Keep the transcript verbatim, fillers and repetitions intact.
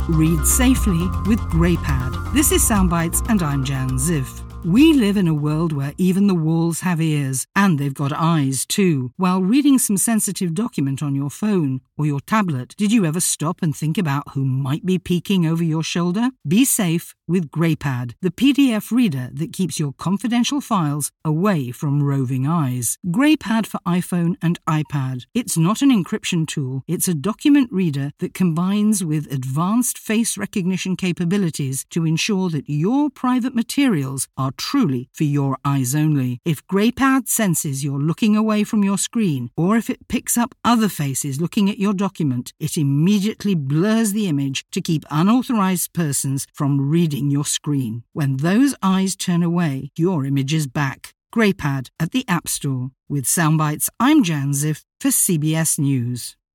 Read safely with GreyPad. This is Soundbites and I'm Jan Ziff. We live in a world where even the walls have ears, and they've got eyes too. While reading some sensitive document on your phone or your tablet, did you ever stop and think about who might be peeking over your shoulder? Be safe with GreyPad, the P D F reader that keeps your confidential files away from roving eyes. GreyPad for iPhone and iPad. It's not an encryption tool, it's a document reader that combines with advanced face recognition capabilities to ensure that your private materials are truly for your eyes only. If GreyPad senses you're looking away from your screen, or if it picks up other faces looking at your document, it immediately blurs the image to keep unauthorized persons from reading your screen. When those eyes turn away, your image is back. GreyPad at the App Store. With Soundbites, I'm Jan Ziff for C B S News.